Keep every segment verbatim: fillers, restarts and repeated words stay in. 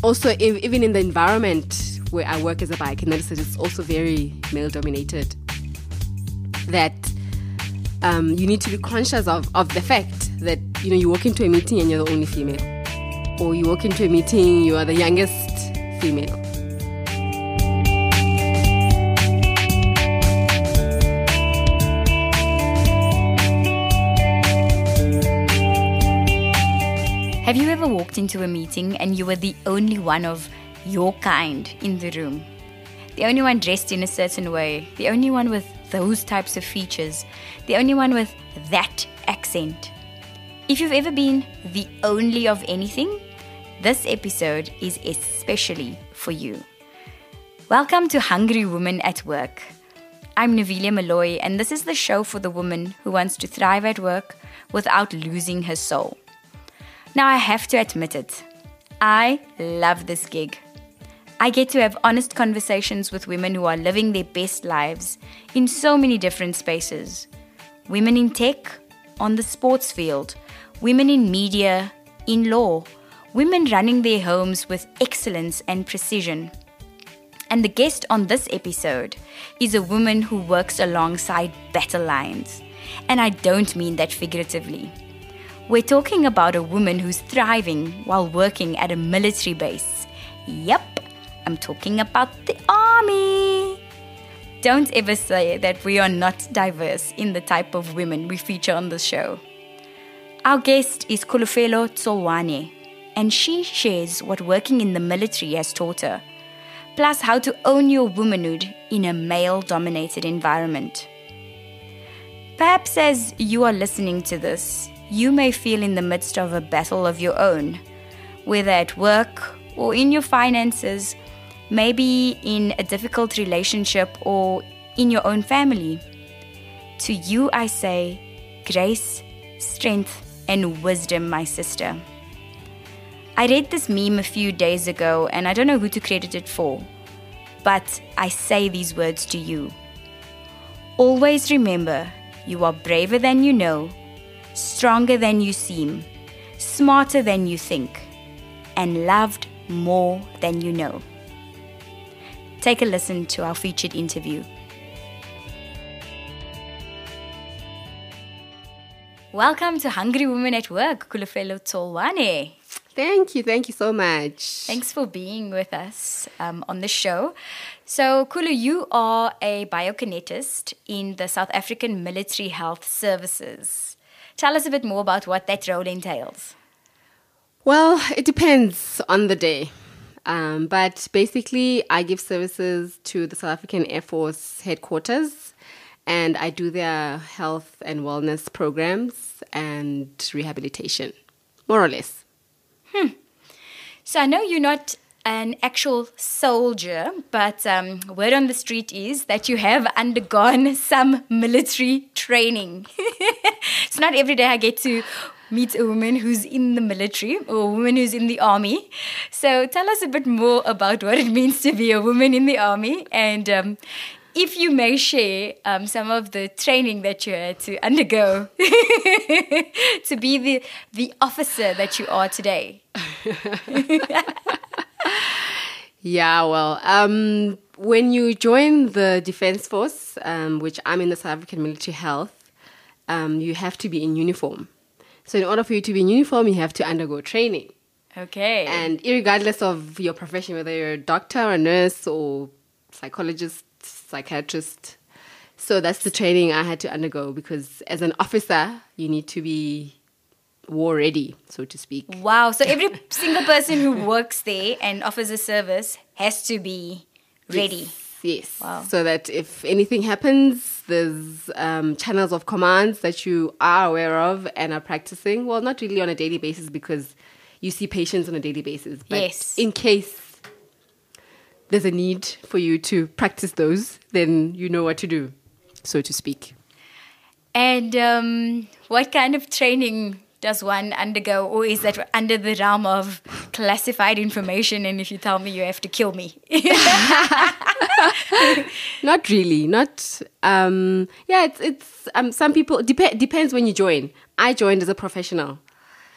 also, if, even in the environment where I work as a bike, I notice that it's also very male-dominated. That um, you need to be conscious of, of the fact that, you know, you walk into a meeting and you're the only female. Or you walk into a meeting, you are the youngest female. Have you ever walked into a meeting and you were the only one of your kind in the room? The only one dressed in a certain way, the only one with those types of features, the only one with that accent. If you've ever been the only of anything, this episode is especially for you. Welcome to Hungry Woman at Work. I'm Navilia Malloy, and this is the show for the woman who wants to thrive at work without losing her soul. Now, I have to admit it, I love this gig. I get to have honest conversations with women who are living their best lives in so many different spaces. Women in tech, on the sports field, women in media, in law, women running their homes with excellence and precision. And the guest on this episode is a woman who works alongside battle lines. And I don't mean that figuratively. We're talking about a woman who's thriving while working at a military base. Yep, I'm talking about the army. Don't ever say that we are not diverse in the type of women we feature on the show. Our guest is Kulufelo Tsolwane, and she shares what working in the military has taught her, plus how to own your womanhood in a male-dominated environment. Perhaps as you are listening to this, you may feel in the midst of a battle of your own, whether at work or in your finances, maybe in a difficult relationship or in your own family. To you I say, grace, strength, and wisdom, my sister. I read this meme a few days ago and I don't know who to credit it for, but I say these words to you. Always remember, you are braver than you know, stronger than you seem, smarter than you think, and loved more than you know. Take a listen to our featured interview. Welcome to Hungry Woman at Work, Kulufelo Tsolwane. Thank you, thank you so much. Thanks for being with us um, on the show. So, Kulu, you are a biokinetist in the South African Military Health Services. Tell us a bit more about what that role entails. Well, it depends on the day. Um, but basically, I give services to the South African Air Force headquarters, and I do their health and wellness programs and rehabilitation, more or less. Hmm. So I know you're not an actual soldier, but um, word on the street is that you have undergone some military training. It's not every day I get to meet a woman who's in the military or a woman who's in the army. So tell us a bit more about what it means to be a woman in the army, and um, if you may share um, some of the training that you had to undergo to be the, the officer that you are today. Yeah, well, um, when you join the Defense Force, um, which I'm in the South African Military Health, um, you have to be in uniform. So in order for you to be in uniform, you have to undergo training. Okay. And irregardless of your profession, whether you're a doctor or a nurse or psychologist, psychiatrist, so that's the training I had to undergo, because as an officer, you need to be war ready, so to speak. Wow. So every single person who works there and offers a service has to be ready. Yes. yes. Wow. So that if anything happens, there's um, channels of commands that you are aware of and are practicing. Well, not really on a daily basis because you see patients on a daily basis. But yes. in case there's a need for you to practice those, then you know what to do, so to speak. And um, what kind of training does one undergo, or is that under the realm of classified information, and if you tell me, you have to kill me? Not really. Not, um, yeah, it's, it's um, some people, dep- depends when you join. I joined as a professional.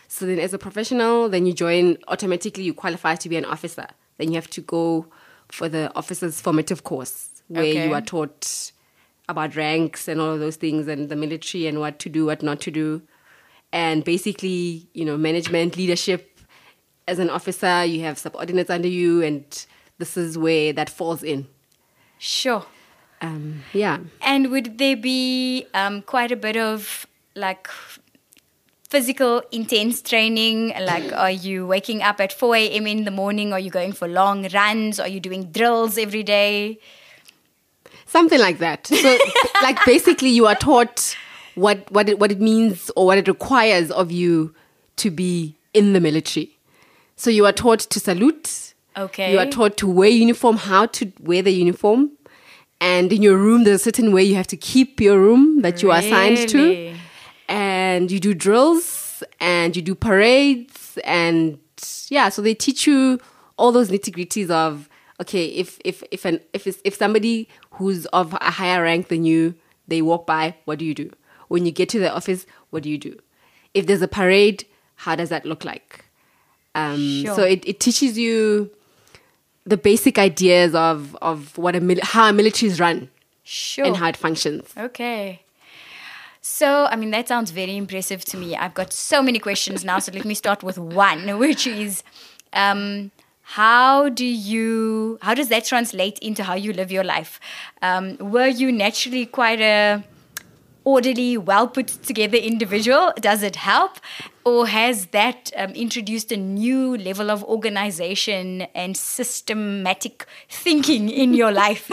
So then as a professional, then you join, automatically you qualify to be an officer. Then you have to go for the officer's formative course where Okay. you are taught about ranks and all of those things and the military and what to do, what not to do. And basically, you know, management, leadership. As an officer, you have subordinates under you, and this is where that falls in. Sure. Um, yeah. And would there be um, quite a bit of like physical intense training? Like, are you waking up at four a.m. in the morning? Are you going for long runs? Are you doing drills every day? Something like that. So, like, basically, you are taught what what it, what it means or what it requires of you to be in the military. So you are taught to salute. Okay. You are taught to wear uniform, how to wear the uniform. And in your room, there's a certain way you have to keep your room that you are assigned to. Really? And you do drills and you do parades. And yeah, so they teach you all those nitty-gritties of, okay, if if if an if it's, if somebody who's of a higher rank than you, they walk by, what do you do? When you get to the office, what do you do? If there's a parade, how does that look like? Um, Sure. So it, it teaches you the basic ideas of of what a mil- how a military is run Sure. and how it functions. Okay. So, I mean, that sounds very impressive to me. I've got so many questions now, so let me start with one, which is, um, how do you, how does that translate into how you live your life? Um, were you naturally quite a orderly, well put together individual? Does it help? Or has that um, introduced a new level of organization and systematic thinking in your life?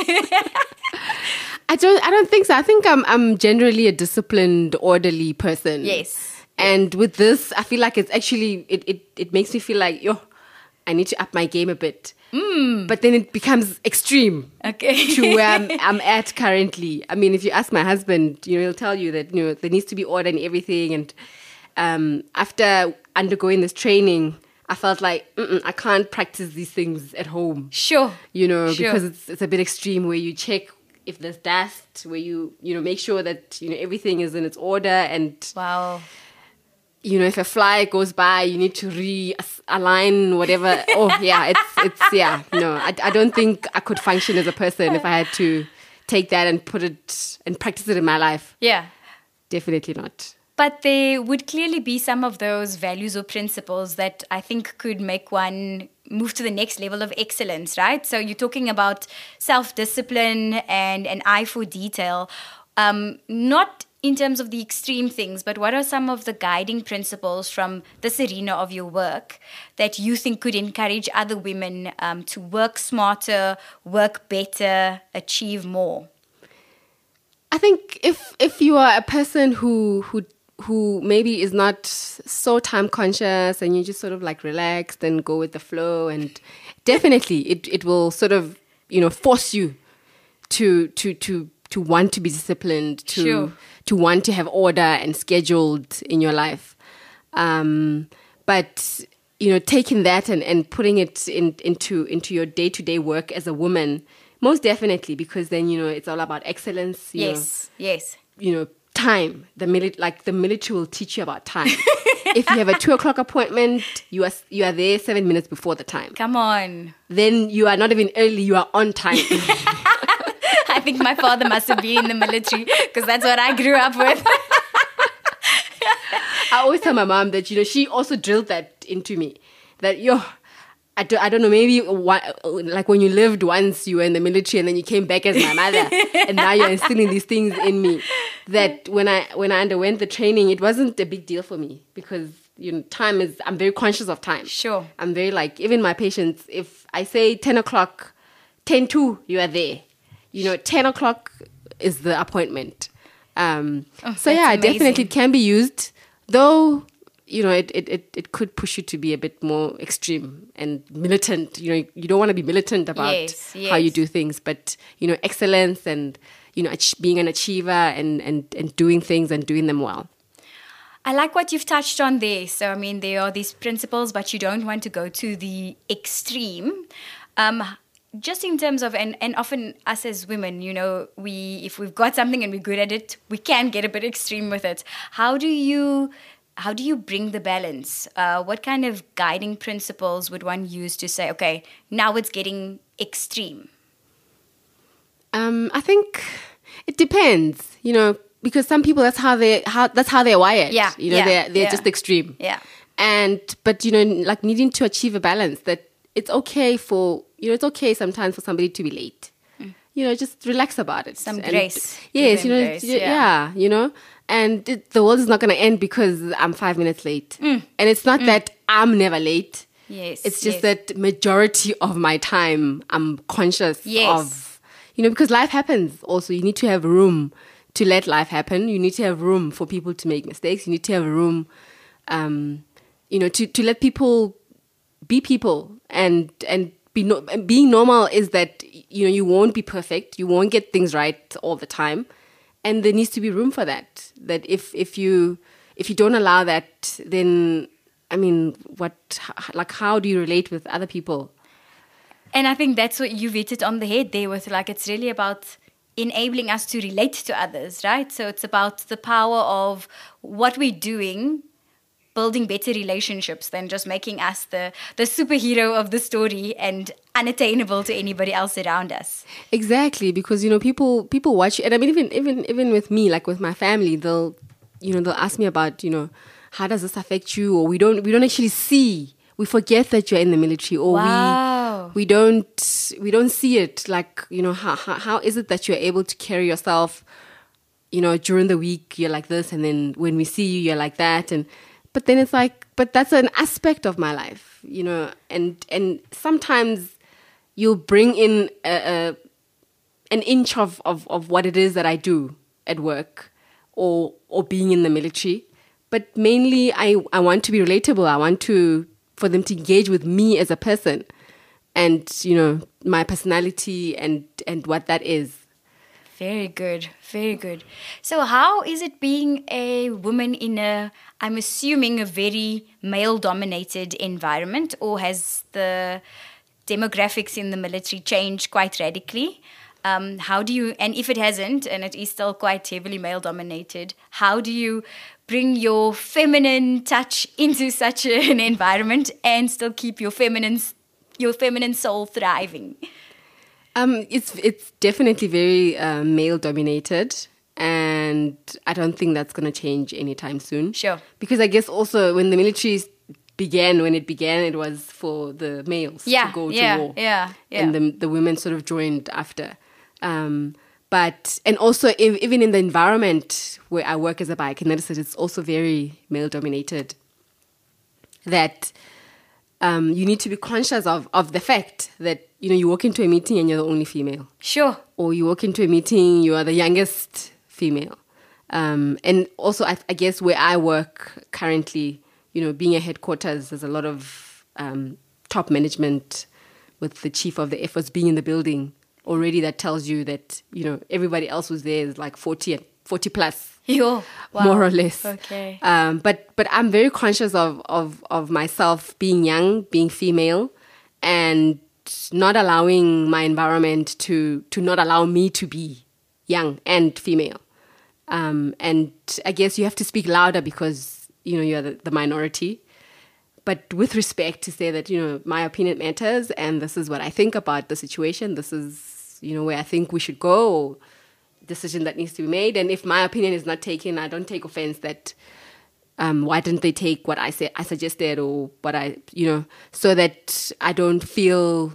I don't I don't think so. I think I'm I'm generally a disciplined, orderly person. Yes. And with this, I feel like it's actually it it, it makes me feel like, yo, I need to up my game a bit. Mm. But then it becomes extreme. Okay. To where I'm, I'm at currently. I mean, if you ask my husband, you know, he'll tell you that, you know, there needs to be order in everything. And um, after undergoing this training, I felt like, Mm-mm, I can't practice these things at home. Sure. You know, Sure. because it's, it's a bit extreme where you check if there's dust, where you, you know, make sure that, you know, everything is in its order. And, Wow. you know, if a fly goes by, you need to realign whatever. Oh, yeah, it's, it's, yeah, no, I, I don't think I could function as a person if I had to take that and put it and practice it in my life. Yeah. Definitely not. But there would clearly be some of those values or principles that I think could make one move to the next level of excellence, right? So you're talking about self-discipline and an eye for detail, um, not in terms of the extreme things, but what are some of the guiding principles from this arena of your work that you think could encourage other women um, to work smarter, work better, achieve more? I think if if you are a person who who who maybe is not so time conscious and you just sort of like relaxed and go with the flow, and definitely it, it will sort of, you know, force you to to to to want to be disciplined, to Sure. to want to have order and scheduled in your life. Um, but you know, taking that and, and putting it in, into into your day to day work as a woman, most definitely, because then, you know, it's all about excellence. You Yes, yes. know, you know, time. The mili- like the military will teach you about time. If you have a two o'clock appointment, you are you are there seven minutes before the time. Come on. Then you are not even early; you are on time. I think my father must have been in the military because that's what I grew up with. I always tell my mom that, you know, she also drilled that into me. That, yo, I don't, I don't know, maybe one, like when you lived once, you were in the military and then you came back as my mother. And now you're instilling these things in me. That when I when I underwent the training, it wasn't a big deal for me. Because, you know, time is, I'm very conscious of time. Sure. I'm very like, even my patients, if I say ten o'clock, ten to, you are there. You know, ten o'clock is the appointment. Um, Oh, so that's yeah, amazing. definitely it can be used, though. You know, it, it, it, it could push you to be a bit more extreme and militant. You know, you don't want to be militant about Yes, how you yes. do things, but, you know, excellence and, you know, ach- being an achiever and, and, and doing things and doing them well. I like what you've touched on there. So, I mean, there are these principles, but you don't want to go to the extreme. Um, just in terms of, and, and often us as women, you know, we if we've got something and we're good at it, we can get a bit extreme with it. How do you how do you bring the balance? Uh, what kind of guiding principles would one use to say, okay, now it's getting extreme? Um, I think it depends, you know, because some people that's how they how that's how they're wired. Yeah, you know, yeah, they're they're yeah. just extreme. Yeah. And but you know, like needing to achieve a balance, that it's okay for you know, it's okay sometimes for somebody to be late. Mm. You know, just relax about it. Some and, grace. Yes, you know, grace, yeah. yeah. you know, and it, the world is not going to end because I'm five minutes late. Mm. And it's not mm. that I'm never late. Yes. It's just yes. that majority of my time I'm conscious yes. of, you know, because life happens. Also, you need to have room to let life happen. You need to have room for people to make mistakes. You need to have room, um, you know, to, to let people be people. And and be no, being normal is that, you know, you won't be perfect. You won't get things right all the time. And there needs to be room for that. That if if you if you don't allow that, then, I mean, what, like, how do you relate with other people? And I think that's what you've hit it on the head there with, like, it's really about enabling us to relate to others, right? So it's about the power of what we're doing, building better relationships than just making us the, the superhero of the story and unattainable to anybody else around us. Exactly, because, you know, people people watch, and I mean, even even even with me, like with my family, they'll, you know, they'll ask me about, you know, how does this affect you? Or we don't we don't actually see. We forget that you're in the military, or wow. we we don't we don't see it. Like, you know, how, how how is it that you're able to carry yourself, you know, during the week you're like this, and then when we see you you're like that, and but then it's like, but that's an aspect of my life, you know, and and sometimes you'll bring in a, a an inch of, of, of what it is that I do at work, or or being in the military. But mainly I, I want to be relatable. I want to for them to engage with me as a person, and, you know, my personality and, and what that is. Very good, very good. So how is it being a woman in a, I'm assuming, a very male-dominated environment, or has the demographics in the military changed quite radically? Um, how do you, and if it hasn't, and it is still quite heavily male-dominated, how do you bring your feminine touch into such an environment and still keep your feminine, your feminine soul thriving? Um, it's it's definitely very uh, male-dominated, and I don't think that's going to change anytime soon. Sure. Because I guess also when the military began, when it began, it was for the males yeah, to go yeah, to war. Yeah, yeah. And the, the women sort of joined after. Um, but, and also if, even in the environment where I work as a biokineticist, it's also very male-dominated. That um, you need to be conscious of, of the fact that, you know, you walk into a meeting and you're the only female. Sure. Or you walk into a meeting, you are the youngest female. Um, and also, I, I guess where I work currently, you know, being a headquarters, there's a lot of um, top management with the chief of the Air Force being in the building already. That tells you that, you know, everybody else who's there is like forty and forty plus. Yo, wow. More or less. Okay. Um, but but I'm very conscious of, of, of myself being young, being female, and not allowing my environment to, to not allow me to be young and female. Um, and I guess you have to speak louder because, you know, you're the, the minority. But with respect, to say that, you know, my opinion matters and this is what I think about the situation. This is, you know, where I think we should go, or decision that needs to be made. And if my opinion is not taken, I don't take offense that um, why didn't they take what I said, I suggested, or what I, you know, so that I don't feel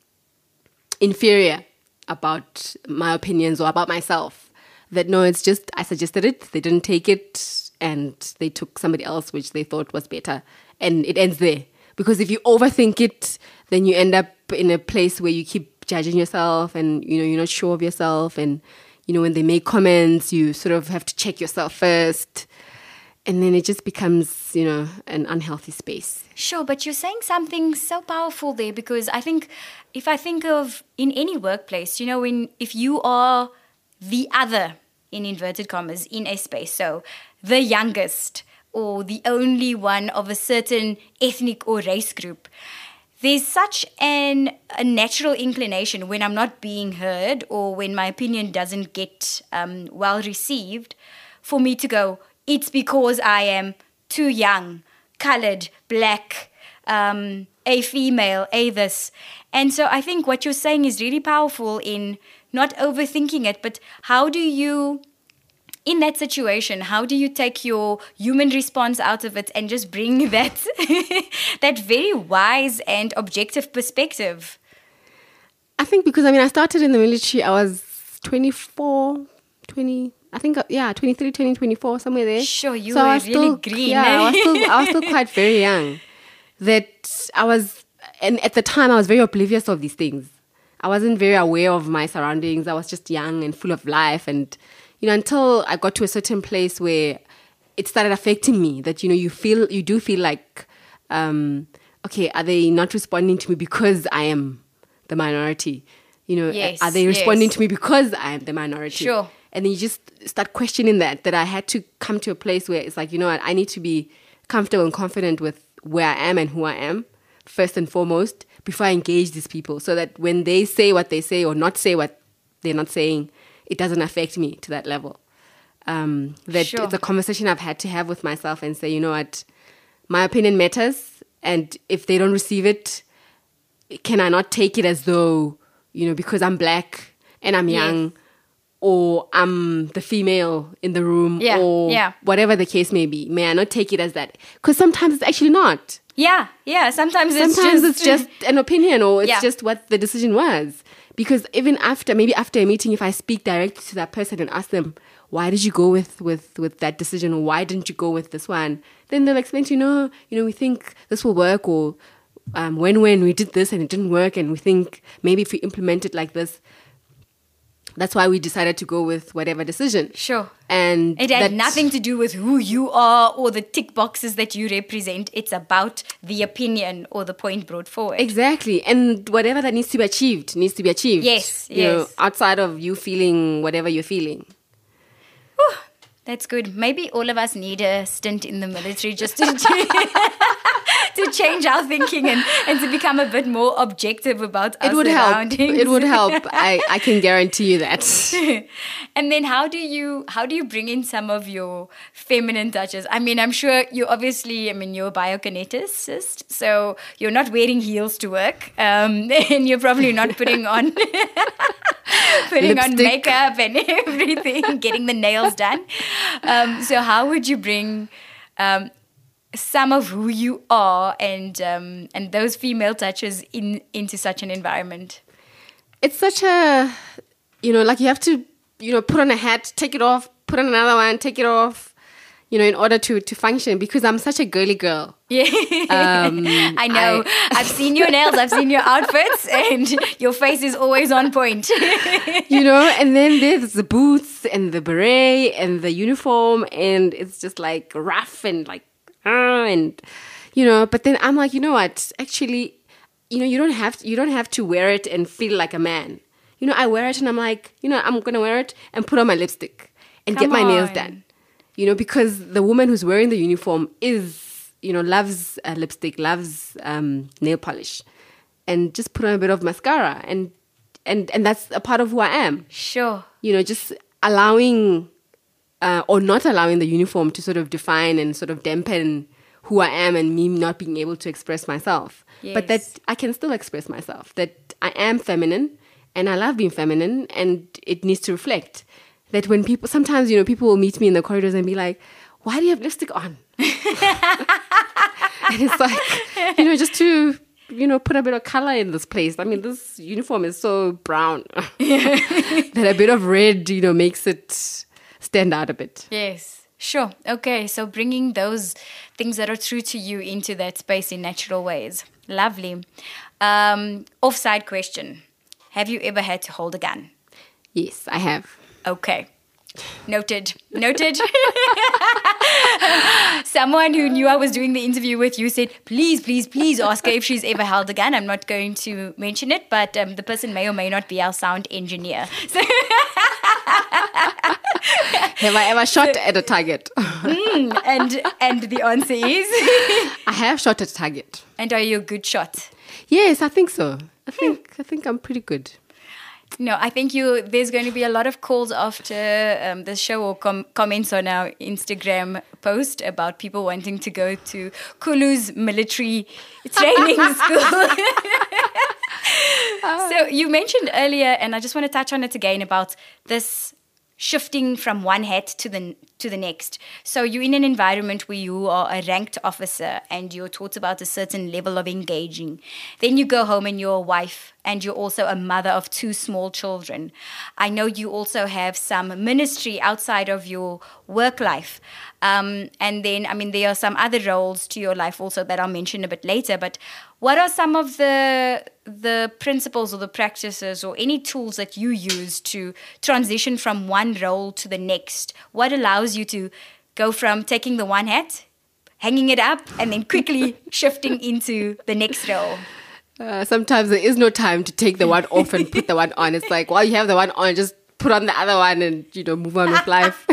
inferior about my opinions or about myself. That no, it's just I suggested it, they didn't take it, and they took somebody else which they thought was better. And it ends there. Because if you overthink it, then you end up in a place where you keep judging yourself and, you know, you're not sure of yourself. And, you know, when they make comments, you sort of have to check yourself first. And then it just becomes, you know, an unhealthy space. Sure, but you're saying something so powerful there, because I think if I think of in any workplace, you know, when if you are the other, in inverted commas, in a space, so the youngest, or the only one of a certain ethnic or race group, there's such an a natural inclination when I'm not being heard or when my opinion doesn't get um, well received for me to go, it's because I am too young, colored, black, um, a female, a this. And so I think what you're saying is really powerful in not overthinking it, but how do you, in that situation, how do you take your human response out of it and just bring that that very wise and objective perspective? I think because, I mean, I started in the military, I was twenty-four, twenty, I think, yeah, twenty-three, twenty, twenty-four, somewhere there. Sure, you so were I was really still, green. Yeah, eh? I was still, I was still quite very young. That I was, and at the time, I was very oblivious of these things. I wasn't very aware of my surroundings. I was just young and full of life. And, you know, until I got to a certain place where it started affecting me, that, you know, you feel, you do feel like, um, okay, are they not responding to me because I am the minority? You know, Yes, are they responding yes. to me because I am the minority? Sure. And then you just start questioning that, that I had to come to a place where it's like, you know what, I need to be comfortable and confident with where I am and who I am, first and foremost, before I engage these people, so that when they say what they say or not say what they're not saying, it doesn't affect me to that level. Um, that Sure. it's a conversation I've had to have with myself and say, you know what, my opinion matters, and if they don't receive it, can I not take it as though, you know, because I'm black and I'm young, Yes. or I'm the female in the room, Yeah, or yeah. whatever the case may be, may I not take it as that? Because sometimes it's actually not. Yeah, yeah. Sometimes it's Sometimes just, it's just an opinion, or it's Yeah. just what the decision was. Because even after, maybe after a meeting, if I speak directly to that person and ask them, why did you go with, with, with that decision, or why didn't you go with this one? Then they'll explain to you, no, you know, we think this will work, or um, when, when we did this and it didn't work, and we think maybe if we implement it like this, that's why we decided to go with whatever decision. Sure. And It had that- nothing to do with who you are or the tick boxes that you represent. It's about the opinion or the point brought forward. Exactly. And whatever that needs to be achieved needs to be achieved. Yes, You know, yes. outside of you feeling whatever you're feeling. Whew, that's good. Maybe all of us need a stint in the military just to, to change our thinking and, and to become a bit more objective about our It would help. surroundings. It would help. I, I can guarantee you that. And then how do you how do you bring in some of your feminine touches? I mean, I'm sure you obviously, I mean, you're a biokineticist, so you're not wearing heels to work, um, and you're probably not putting on putting on Lipstick. makeup and everything, getting the nails done. Um, so how would you bring um, some of who you are and um, and those female touches in into such an environment? It's such a, you know, like you have to, you know, put on a hat, take it off, put on another one, take it off, you know, in order to, to function, because I'm such a girly girl. Yeah, Um, I know. I- I've seen your nails, I've seen your outfits, and your face is always on point. You know, and then there's the boots and the beret and the uniform, and it's just like rough and like, ah, and, you know, but then I'm like, you know what, actually, you know, you don't have to, you don't have to wear it and feel like a man. You know, I wear it and I'm like, you know, I'm going to wear it and put on my lipstick and Come get my nails on. done. You know, because the woman who's wearing the uniform is, you know, loves uh, lipstick, loves um, nail polish, and just put on a bit of mascara, and and and that's a part of who I am. Sure. You know, just allowing uh, or not allowing the uniform to sort of define and sort of dampen who I am and me not being able to express myself. But that Yes. I can still express myself, that I am feminine and I love being feminine, and it needs to reflect. That when people, sometimes, you know, people will meet me in the corridors and be like, why do you have lipstick on? And it's like, you know, just to, you know, put a bit of color in this place. I mean, this uniform is so brown that a bit of red, you know, makes it stand out a bit. Yes. Sure. Okay. So bringing those things that are true to you into that space in natural ways. Lovely. Um, offside question. Have you ever had to hold a gun? Yes, I have. Okay. Noted. Noted. Someone who knew I was doing the interview with you said, please, please, please ask her if she's ever held a gun. I'm not going to mention it, but um, the person may or may not be our sound engineer. So Have I ever shot at a target? mm, and and the answer is, I have shot at a target. and are you a good shot? Yes, I think so. I think I think I'm pretty good. No, I think you. There's going to be a lot of calls after um, the show or com- comments on our Instagram post about people wanting to go to Kulu's military training school. So you mentioned earlier, and I just want to touch on it again, about this shifting from one hat to the to the next. So you're in an environment where you are a ranked officer and you're taught about a certain level of engaging. Then you go home and you're a wife and you're also a mother of two small children. I know you also have some ministry outside of your work life. Um, and then, I mean, there are some other roles to your life also that I'll mention a bit later. But what are some of the the principles or the practices or any tools that you use to transition from one role to the next? What allows you to go from taking the one hat, hanging it up, and then quickly shifting into the next role? Uh, sometimes there is no time to take the one off and put the one on. It's like, while you have the one on, just put on the other one and, you know, move on with life.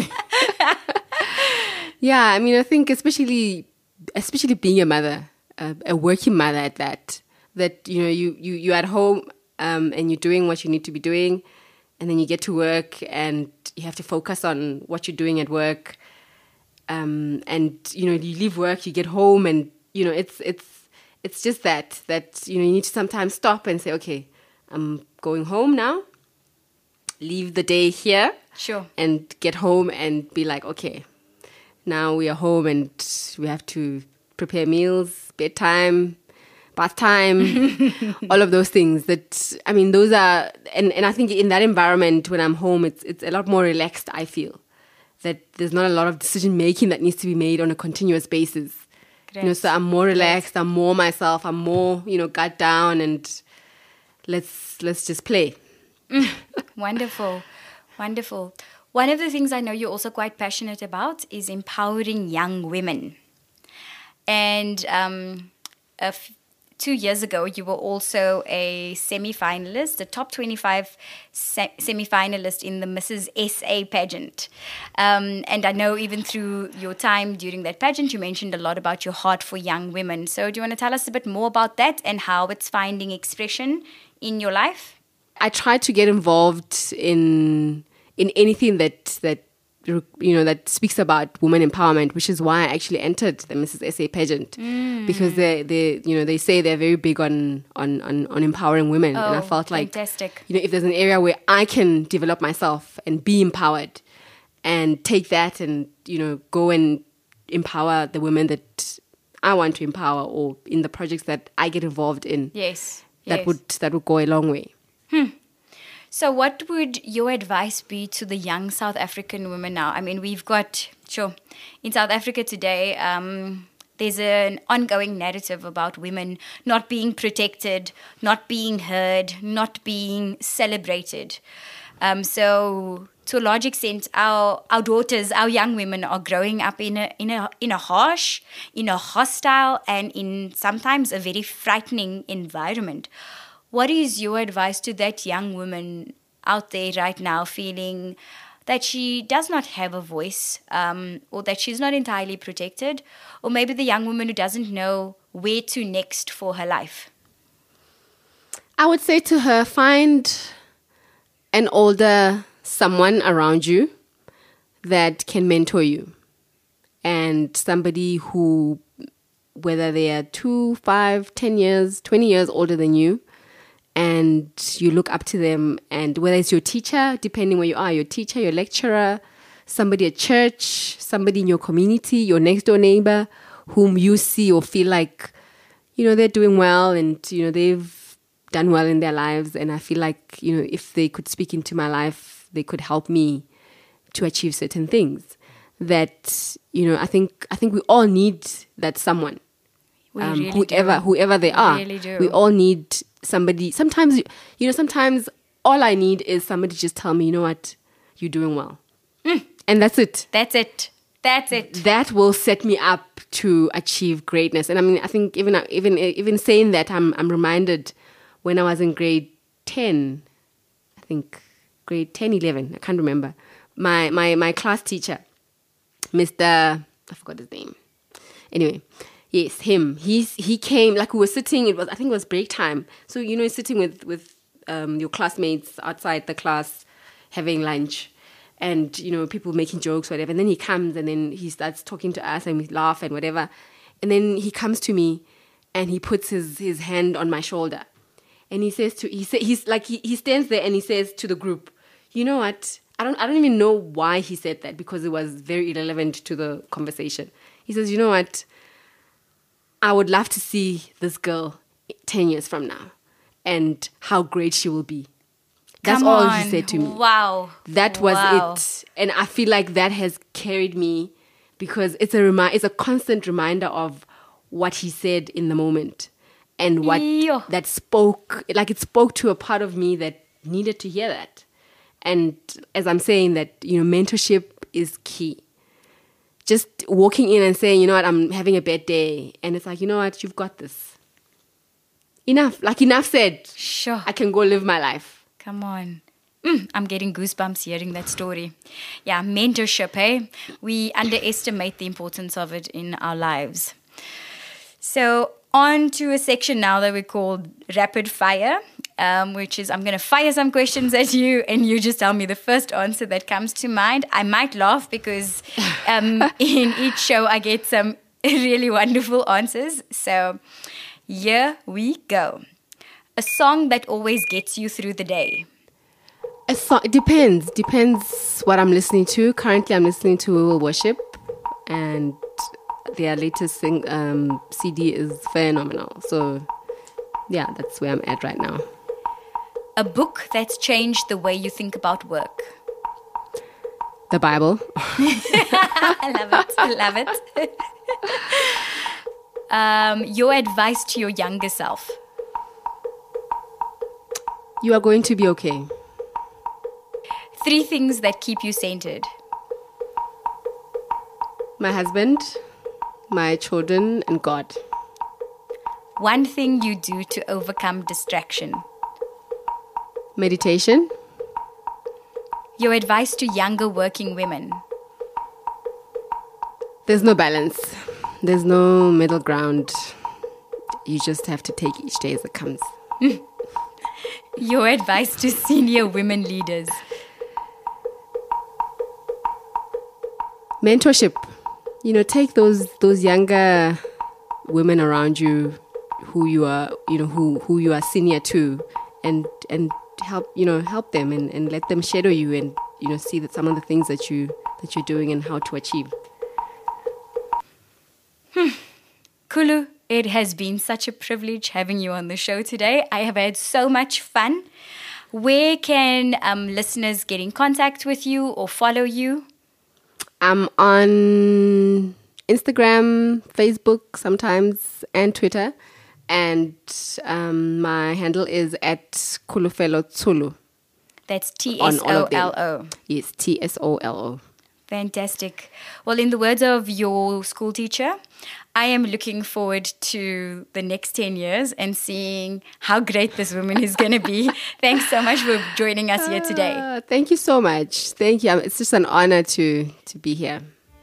Yeah, I mean, I think especially, especially being a mother, uh, a working mother at that, that, you know, you, you, you're at home um, and you're doing what you need to be doing, and then you get to work and you have to focus on what you're doing at work. Um, and, you know, you leave work, you get home, and, you know, it's, it's, it's just that, that, you know, you need to sometimes stop and say, okay, I'm going home now, leave the day here. Sure. And get home and be like, okay, now we are home and we have to prepare meals, bedtime, bath time, all of those things that, I mean, those are, and, and I think in that environment when I'm home, it's it's a lot more relaxed, I feel. That there's not a lot of decision making that needs to be made on a continuous basis. Great. You know, so I'm more relaxed, I'm more myself, I'm more, you know, gut down, and let's let's just play. Mm, wonderful, wonderful. One of the things I know you're also quite passionate about is empowering young women. And um, a f- two years ago, you were also a semi-finalist, a top twenty-five se- semi-finalist in the Missus S A pageant. Um, and I know even through your time during that pageant, you mentioned a lot about your heart for young women. So do you want to tell us a bit more about that and how it's finding expression in your life? I try to get involved in... in anything that, that you know, that speaks about women empowerment, which is why I actually entered the Missus S A pageant. Mm. Because they, they, you know, they say they're very big on, on, on, on empowering women. Oh, and I felt like, fantastic. You know, if there's an area where I can develop myself and be empowered and take that and, you know, go and empower the women that I want to empower, or in the projects that I get involved in. Yes. That yes. would, that would go a long way. Hmm. So what would your advice be to the young South African women now? I mean, we've got, sure, in South Africa today, um, there's an ongoing narrative about women not being protected, not being heard, not being celebrated. Um, so to a large extent, our our daughters, our young women are growing up in a in a in a harsh, in a hostile, and in sometimes a very frightening environment. What is your advice to that young woman out there right now feeling that she does not have a voice, um, or that she's not entirely protected, or maybe the young woman who doesn't know where to next for her life? I would say to her, find an older someone around you that can mentor you, and somebody who, whether they are two, five, ten years, twenty years older than you, and you look up to them, and whether it's your teacher, depending where you are, your teacher, your lecturer, somebody at church, somebody in your community, your next door neighbor, whom you see or feel like, you know, they're doing well and, you know, they've done well in their lives. And I feel like, you know, if they could speak into my life, they could help me to achieve certain things. That, you know, I think, I think we all need that someone. We um, really whoever, do. whoever they we are. Really do. We all need somebody. Sometimes, you know, sometimes all I need is somebody to just tell me, you know what, you're doing well. Mm. And that's it. That's it. That's it. That will set me up to achieve greatness. And I mean, I think even even even saying that, I'm I'm reminded when I was in grade ten, I think grade ten, eleven, I can't remember. My my my class teacher, Mister I forgot his name. Anyway, yes, him. He's he came, like we were sitting. It was I think it was break time. So you know, sitting with with um, your classmates outside the class having lunch, and you know people making jokes, whatever. And then he comes and then he starts talking to us and we laugh and whatever. And then he comes to me and he puts his, his hand on my shoulder, and he says to he say, he's like he, he stands there and he says to the group, you know what? I don't I don't even know why he said that, because it was very irrelevant to the conversation. He says, you know what? I would love to see this girl ten years from now and how great she will be. That's Come all on. he said to me. Wow. That was Wow. it. And I feel like that has carried me, because it's a remi- it's a constant reminder of what he said in the moment, and what Yo. that spoke, like it spoke to a part of me that needed to hear that. And as I'm saying that, you know, mentorship is key. Just walking in and saying, you know what, I'm having a bad day. And it's like, you know what, you've got this. Enough. Like enough said. Sure. I can go live my life. Come on. Mm, I'm getting goosebumps hearing that story. Yeah, mentorship, hey? We underestimate the importance of it in our lives. So on to a section now that we call Rapid Fire, um, which is I'm going to fire some questions at you and you just tell me the first answer that comes to mind. I might laugh because um, in each show I get some really wonderful answers. So here we go. A song that always gets you through the day. A song, it depends. Depends what I'm listening to. Currently, I'm listening to We Will Worship, and their latest sing, um, C D is phenomenal. So, yeah, that's where I'm at right now. A book that's changed the way you think about work. The Bible. I love it. I love it. um, your advice to your younger self. You are going to be okay. Three things that keep you centered. My husband, my children, and God. One thing you do to overcome distraction. Meditation. Your advice to younger working women. There's no balance. There's no middle ground. You just have to take each day as it comes. Your advice to senior women leaders. Mentorship. You know, take those those younger women around you who you are, you know, who, who you are senior to, and and help, you know, help them and, and let them shadow you, and, you know, see that some of the things that you that you're doing and how to achieve. Hmm. Kulu, it has been such a privilege having you on the show today. I have had so much fun. Where can um, listeners get in contact with you or follow you? I'm on Instagram, Facebook sometimes, and Twitter. And um, my handle is at Kulufelo Tsulu. That's T S O L O. Yes, T S O L O. Fantastic. Well, in the words of your school teacher, I am looking forward to the next ten years and seeing how great this woman is going to be. Thanks so much for joining us here today. Uh, thank you so much. Thank you. It's just an honor to, to be here.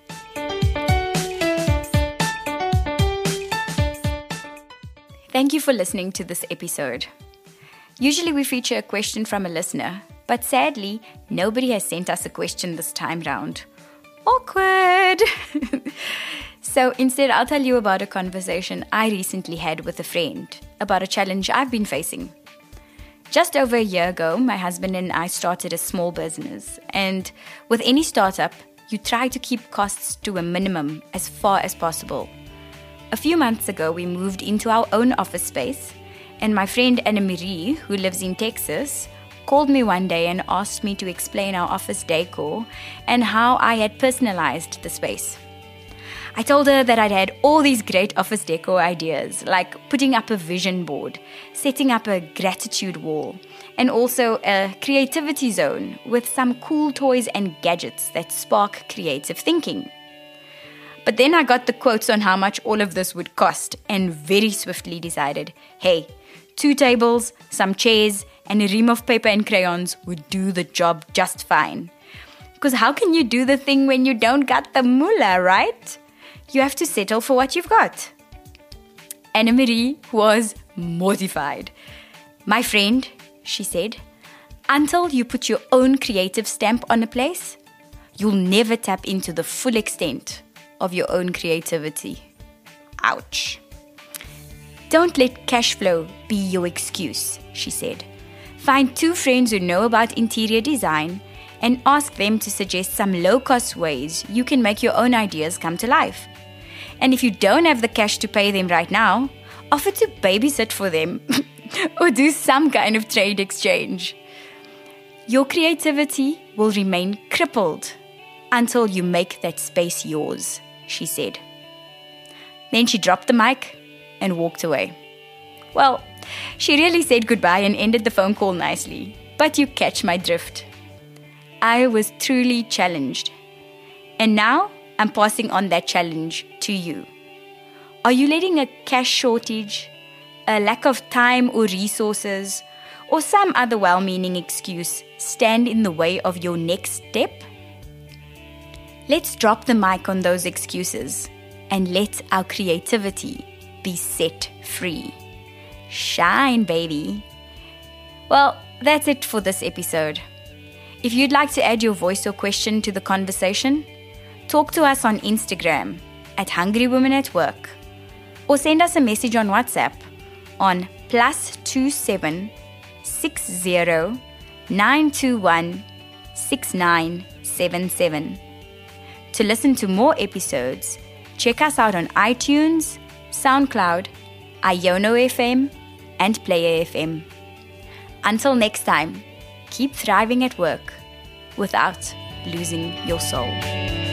Thank you for listening to this episode. Usually we feature a question from a listener, but sadly, nobody has sent us a question this time round. Awkward! So instead, I'll tell you about a conversation I recently had with a friend about a challenge I've been facing. Just over a year ago, my husband and I started a small business. And with any startup, you try to keep costs to a minimum as far as possible. A few months ago, we moved into our own office space, and my friend Anna Marie, who lives in Texas, called me one day and asked me to explain our office decor and how I had personalized the space. I told her that I'd had all these great office decor ideas, like putting up a vision board, setting up a gratitude wall, and also a creativity zone with some cool toys and gadgets that spark creative thinking. But then I got the quotes on how much all of this would cost and very swiftly decided, hey, two tables, some chairs, and a ream of paper and crayons would do the job just fine. Because how can you do the thing when you don't got the moolah, right? You have to settle for what you've got. Anna Marie was mortified. My friend, she said. Until you put your own creative stamp on a place, you'll never tap into the full extent of your own creativity. Ouch. Don't let cash flow be your excuse, she said. Find two friends who know about interior design and ask them to suggest some low-cost ways you can make your own ideas come to life. And if you don't have the cash to pay them right now, offer to babysit for them or do some kind of trade exchange. Your creativity will remain crippled until you make that space yours, she said. Then she dropped the mic and walked away. Well, she really said goodbye and ended the phone call nicely, but you catch my drift. I was truly challenged. And now I'm passing on that challenge to you. Are you letting a cash shortage, a lack of time or resources, or some other well-meaning excuse stand in the way of your next step? Let's drop the mic on those excuses and let our creativity be set free. Shine, baby. Well, that's it for this episode. If you'd like to add your voice or question to the conversation, talk to us on Instagram at Hungry Women at Work, or send us a message on WhatsApp on plus two seven six zero nine two one six nine seven seven. To listen to more episodes, check us out on iTunes, SoundCloud, Iono F M, and Player F M. Until next time, keep thriving at work without losing your soul.